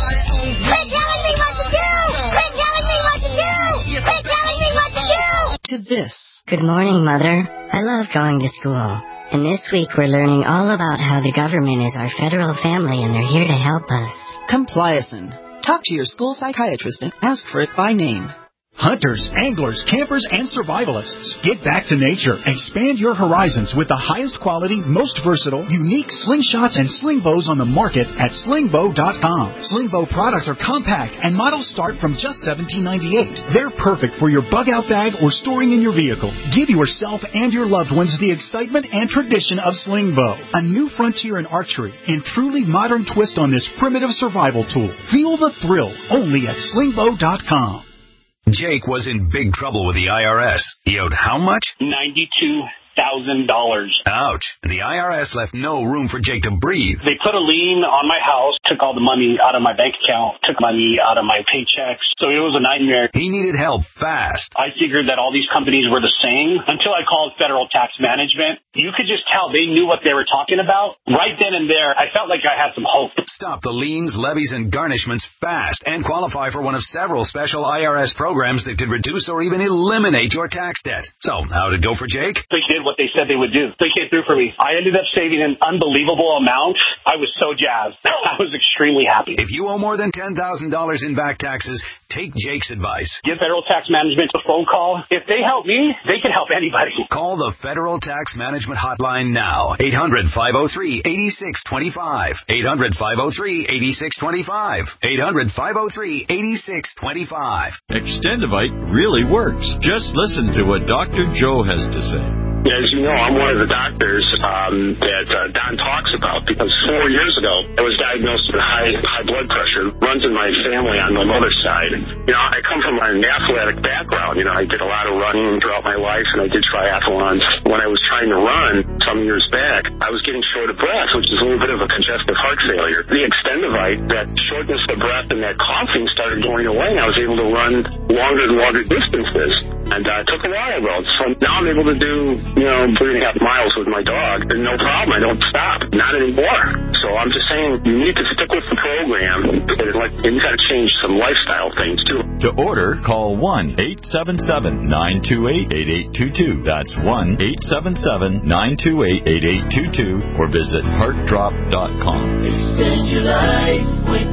telling me what to do! Quit telling me what to do! Quit telling me what to do! To this. Good morning, Mother. I love going to school. And this week we're learning all about how the government is our federal family and they're here to help us. Compliacin. Talk to your school psychiatrist and ask for it by name. Hunters, anglers, campers, and survivalists. Get back to nature. Expand your horizons with the highest quality, most versatile, unique slingshots and sling bows on the market at sling bow dot com. Sling bow products are compact and models start from just seventeen ninety-eight. They're perfect for your bug-out bag or storing in your vehicle. Give yourself and your loved ones the excitement and tradition of sling bow. A new frontier in archery and truly modern twist on this primitive survival tool. Feel the thrill only at sling bow dot com. Jake was in big trouble with the I R S. He owed how much? ninety-two thousand dollars. Ouch. The I R S left no room for Jake to breathe. They put a lien on my house, took all the money out of my bank account, took money out of my paychecks. So it was a nightmare. He needed help fast. I figured that all these companies were the same until I called Federal Tax Management. You could just tell they knew what they were talking about. Right then and there, I felt like I had some hope. Stop the liens, levies, and garnishments fast and qualify for one of several special I R S programs that could reduce or even eliminate your tax debt. So, how'd it go for Jake? They did what they said they would do. They came through for me. I ended up saving an unbelievable amount. I was so jazzed. I was extremely happy. If you owe more than ten thousand dollars in back taxes, take Jake's advice. Give Federal Tax Management a phone call. If they help me, they can help anybody. Call the Federal Tax Management Hotline now. eight hundred, five oh three, eight six two five. eight hundred, five oh three, eight six two five. eight hundred, five oh three, eight six two five. Extendivite really works. Just listen to what Doctor Joe has to say. As you know, I'm one of the doctors um, that uh, Don talks about because four years ago I was diagnosed with high high blood pressure. Runs in my family on my mother's side. You know, I come from an athletic background. You know, I did a lot of running throughout my life, and I did triathlons. When I was trying to run some years back, I was getting short of breath, which is a little bit of a congestive heart failure. The Extendivite, that shortness of breath and that coughing started going away, and I was able to run longer and longer distances. And uh, it took a while, though. So now I'm able to do, you know, three and a half miles with my dog. And no problem. I don't stop. Not anymore. So I'm just saying you need to stick with the program. And, like, and you got to change some lifestyle things, too. To order, call one eight seven seven, nine two eight, eight eight two two. That's one eight seven seven, nine two eight, eight eight two two. Or visit heart drop dot com. Extend your life with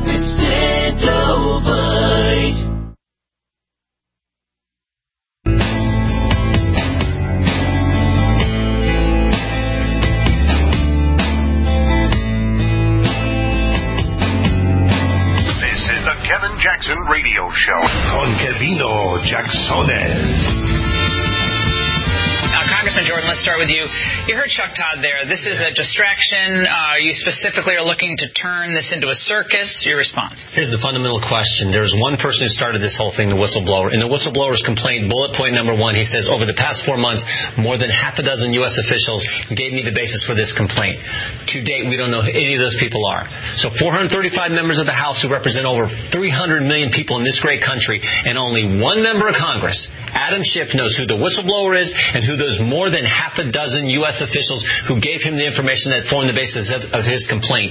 Extendivite. Kevin Jackson Radio Show con Kevino Jacksones. Now, Congressman Jordan, let's start with you. You heard Chuck Todd there. This is a distraction. Uh, you specifically are looking to turn this into a circus. Your response? Here's the fundamental question. There's one person who started this whole thing, the whistleblower. In the whistleblower's complaint, bullet point number one, he says, over the past four months, more than half a dozen U S officials gave me the basis for this complaint. To date, we don't know who any of those people are. So four hundred thirty-five members of the House who represent over three hundred million people in this great country, and only one member of Congress, Adam Schiff, knows who the whistleblower is and who those more than half a dozen U S officials who gave him the information that formed the basis of, of his complaint.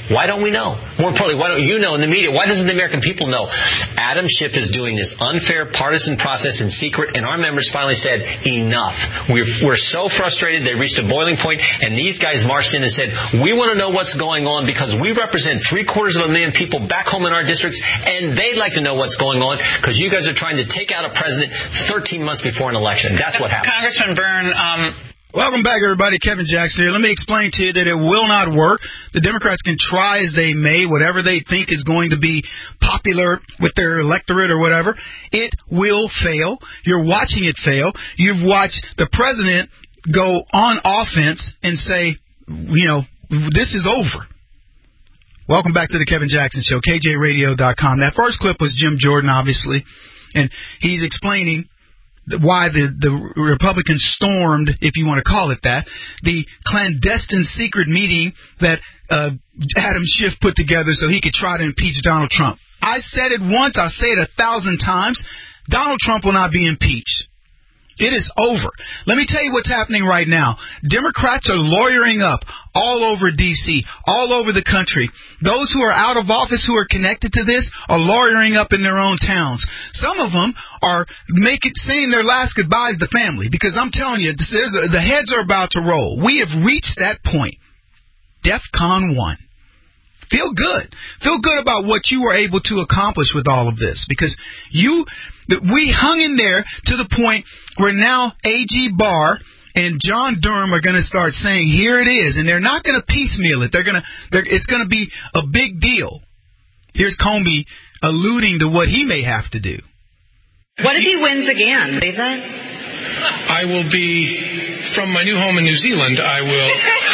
Why don't we know? More importantly, why don't you know in the media? Why doesn't the American people know? Adam Schiff is doing this unfair partisan process in secret, and our members finally said, enough. We're, we're so frustrated. They reached a boiling point, and these guys marched in and said, we want to know what's going on because we represent three quarters of a million people back home in our districts, and they'd like to know what's going on because you guys are trying to take out a president thirteen months before an election. That's what happened. Congressman Byrne, um, welcome back, everybody. Kevin Jackson here. Let me explain to you that it will not work. The Democrats can try as they may, whatever they think is going to be popular with their electorate or whatever. It will fail. You're watching it fail. You've watched the president go on offense and say, you know, this is over. Welcome back to the Kevin Jackson Show, K J radio dot com. That first clip was Jim Jordan, obviously, and he's explaining why the, the Republicans stormed, if you want to call it that, the clandestine secret meeting that uh, Adam Schiff put together so he could try to impeach Donald Trump. I said it once, I'll say it a thousand times. Donald Trump will not be impeached. It is over. Let me tell you what's happening right now. Democrats are lawyering up all over D C, all over the country. Those who are out of office who are connected to this are lawyering up in their own towns. Some of them are making, saying their last goodbyes to family because I'm telling you, there's a, the heads are about to roll. We have reached that point. DEFCON one. Feel good. Feel good about what you were able to accomplish with all of this because you, we hung in there to the point where now A G Barr and John Durham are going to start saying, here it is, and they're not going to piecemeal it. They're going to, they're, it's going to be a big deal. Here's Comey alluding to what he may have to do. What if he wins again? Believe that? I will be, from my new home in New Zealand, I will...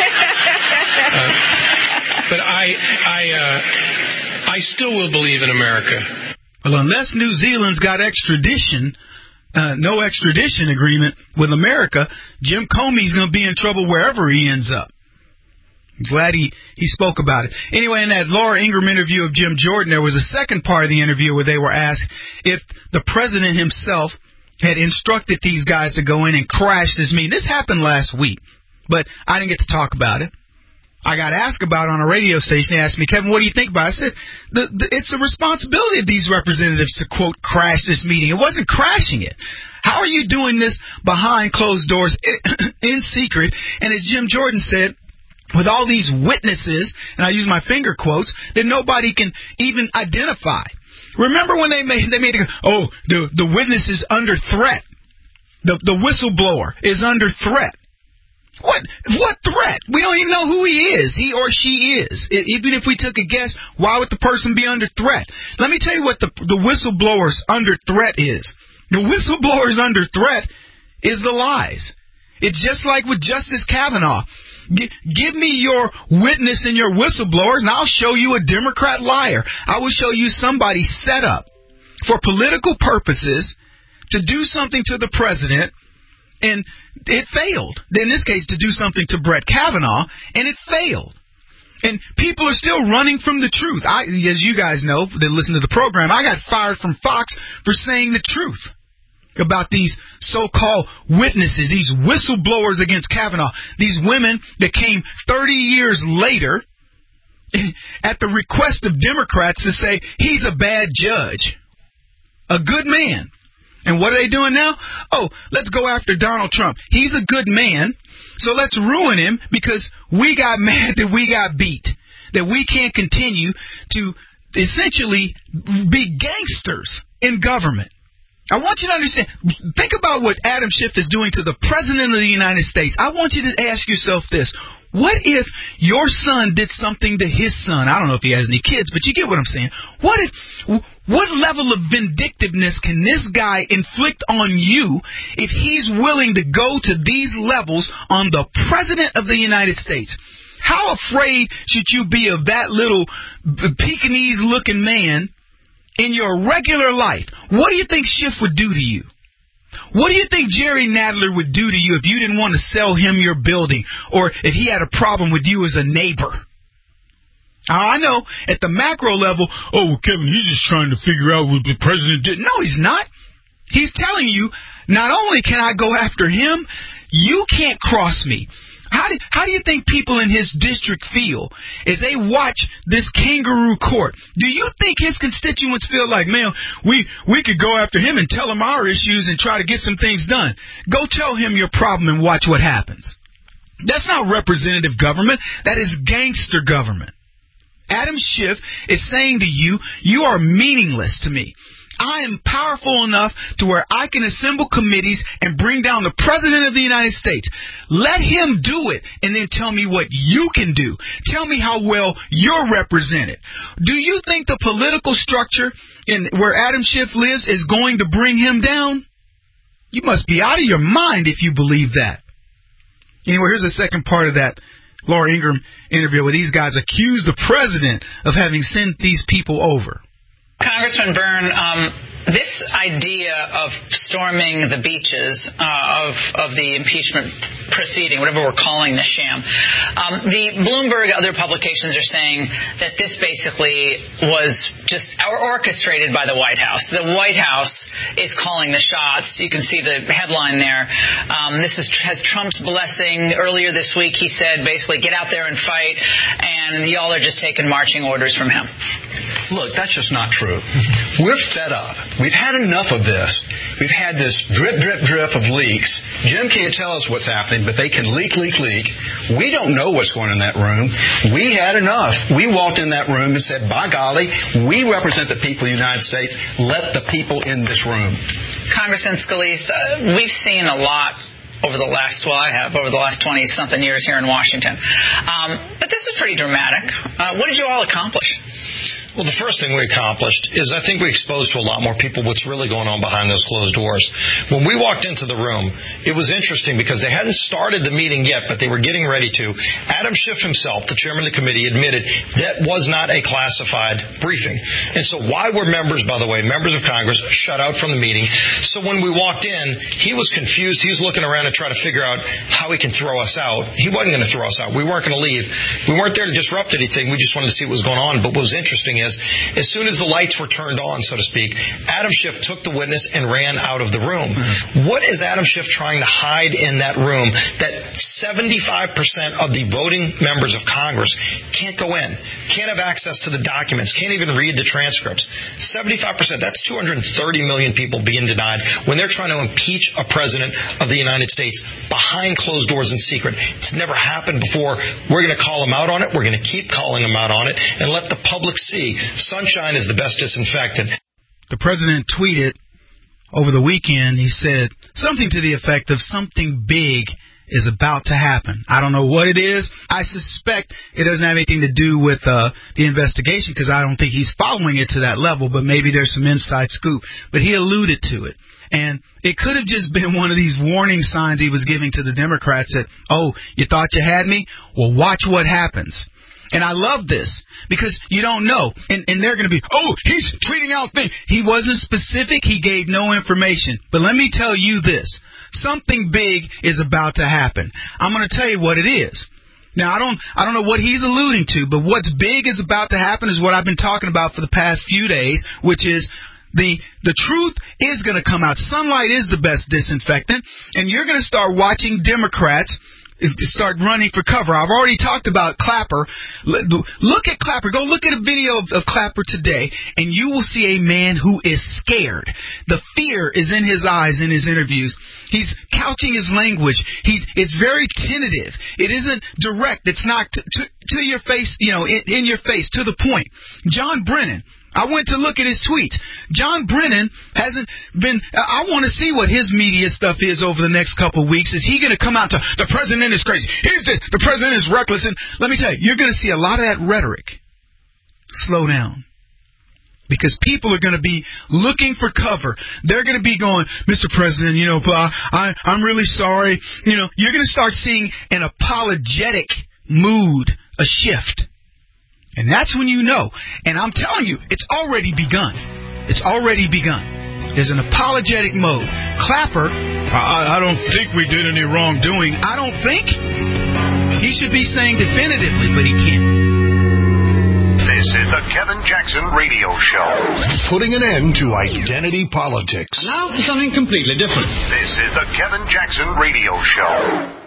uh, But I, I, uh, I still will believe in America. Well, unless New Zealand's got extradition, uh, no extradition agreement with America, Jim Comey's going to be in trouble wherever he ends up. I'm glad he, he spoke about it. Anyway, in that Laura Ingraham interview of Jim Jordan, there was a second part of the interview where they were asked if the president himself had instructed these guys to go in and crash this meeting. This happened last week, but I didn't get to talk about it. I got asked about it on a radio station. They asked me, Kevin, what do you think about it? I said, the, the, it's the responsibility of these representatives to, quote, crash this meeting. It wasn't crashing it. How are you doing this behind closed doors in secret? And as Jim Jordan said, with all these witnesses, and I use my finger quotes, that nobody can even identify. Remember when they made, they made it, oh, the, the witness is under threat. The, the whistleblower is under threat. What what threat? We don't even know who he is, he or she is. It, even if we took a guess, why would the person be under threat? Let me tell you what the, the whistleblower's under threat is. The whistleblower's under threat is the lies. It's just like with Justice Kavanaugh. G- give me your witness and your whistleblowers, and I'll show you a Democrat liar. I will show you somebody set up for political purposes to do something to the president, and it failed. In this case, to do something to Brett Kavanaugh, and it failed. And people are still running from the truth. I, as you guys know, that listen to the program, I got fired from Fox for saying the truth about these so-called witnesses, these whistleblowers against Kavanaugh, these women that came thirty years later at the request of Democrats to say he's a bad judge, a good man. And what are they doing now? Oh, let's go after Donald Trump. He's a good man, so let's ruin him because we got mad that we got beat, that we can't continue to essentially be gangsters in government. I want you to understand, think about what Adam Schiff is doing to the President of the United States. I want you to ask yourself this. What if your son did something to his son? I don't know if he has any kids, but you get what I'm saying. What if, what level of vindictiveness can this guy inflict on you if he's willing to go to these levels on the President of the United States? How afraid should you be of that little Pekingese-looking man in your regular life? What do you think Schiff would do to you? What do you think Jerry Nadler would do to you if you didn't want to sell him your building or if he had a problem with you as a neighbor? I know at the macro level, oh, Kevin, he's just trying to figure out what the president did. No, he's not. He's telling you, not only can I go after him, you can't cross me. How do, how do you think people in his district feel as they watch this kangaroo court? Do you think his constituents feel like, man, we, we could go after him and tell him our issues and try to get some things done? Go tell him your problem and watch what happens. That's not representative government. That is gangster government. Adam Schiff is saying to you, you are meaningless to me. I am powerful enough to where I can assemble committees and bring down the President of the United States. Let him do it and then tell me what you can do. Tell me how well you're represented. Do you think the political structure in where Adam Schiff lives is going to bring him down? You must be out of your mind if you believe that. Anyway, here's the second part of that Laura Ingraham interview where these guys accuse the president of having sent these people over. Congressman Byrne, um, this idea of storming the beaches uh, of of the impeachment proceeding, whatever we're calling the sham, um, the Bloomberg and other publications are saying that this basically was just orchestrated by the White House. The White House is calling the shots. You can see the headline there. Um, this is, has Trump's blessing. Earlier this week, he said basically, get out there and fight, and y'all are just taking marching orders from him. Look, that's just not true. We're fed up. We've had enough of this. We've had this drip, drip, drip of leaks. Jim can't tell us what's happening, but they can leak, leak, leak. We don't know what's going on in that room. We had enough. We walked in that room and said, by golly, we represent the people of the United States. Let the people in this room. Congressman Scalise, uh, we've seen a lot over the last, well, I have, over the last twenty-something years here in Washington. Um, but this is pretty dramatic. Uh, what did you all accomplish? Well, the first thing we accomplished is I think we exposed to a lot more people what's really going on behind those closed doors. When we walked into the room, it was interesting because they hadn't started the meeting yet, but they were getting ready to. Adam Schiff himself, the chairman of the committee, admitted that was not a classified briefing. And so why were members, by the way, members of Congress, shut out from the meeting? So when we walked in, he was confused. He was looking around to try to figure out how he can throw us out. He wasn't going to throw us out. We weren't going to leave. We weren't there to disrupt anything. We just wanted to see what was going on. But what was interesting is, as soon as the lights were turned on, so to speak, Adam Schiff took the witness and ran out of the room. Mm-hmm. What is Adam Schiff trying to hide in that room that seventy-five percent of the voting members of Congress can't go in, can't have access to the documents, can't even read the transcripts? seventy-five percent, that's two hundred thirty million people being denied when they're trying to impeach a president of the United States behind closed doors in secret. It's never happened before. We're going to call him out on it. We're going to keep calling him out on it and let the public see. Sunshine is the best disinfectant. The president tweeted over the weekend, he said something to the effect of something big is about to happen. I don't know what it is. I suspect it doesn't have anything to do with uh, the investigation because I don't think he's following it to that level, but maybe there's some inside scoop. But he alluded to it. And it could have just been one of these warning signs he was giving to the Democrats that, oh, you thought you had me? Well, watch what happens. And I love this because you don't know. And, and they're going to be, oh, he's tweeting out things. He wasn't specific. He gave no information. But let me tell you this. Something big is about to happen. I'm going to tell you what it is. Now, I don't I don't know what he's alluding to, but what's big is about to happen is what I've been talking about for the past few days, which is the the truth is going to come out. Sunlight is the best disinfectant, and you're going to start watching Democrats to start running for cover. I've already talked about Clapper. Look at Clapper. Go look at a video of, of Clapper today, and you will see a man who is scared. The fear is in his eyes in his interviews. He's couching his language. He's, it's very tentative. It isn't direct. It's not to, to, to your face, you know, in, in your face, to the point. John Brennan. I went to look at his tweets. John Brennan hasn't been... I want to see what his media stuff is over the next couple of weeks. Is he going to come out to, the president is crazy, here's the, the president is reckless? And let me tell you, you're going to see a lot of that rhetoric slow down. Because people are going to be looking for cover. They're going to be going, Mister President, you know, I, I'm really sorry. You know, you're going to start seeing an apologetic mood, a shift. And that's when you know. And I'm telling you, it's already begun. It's already begun. There's an apologetic mode. Clapper, I, I don't think we did any wrongdoing. I don't think. He should be saying definitively, but he can't. This is the Kevin Jackson Radio Show. Putting an end to identity politics. And now for something completely different. This is the Kevin Jackson Radio Show.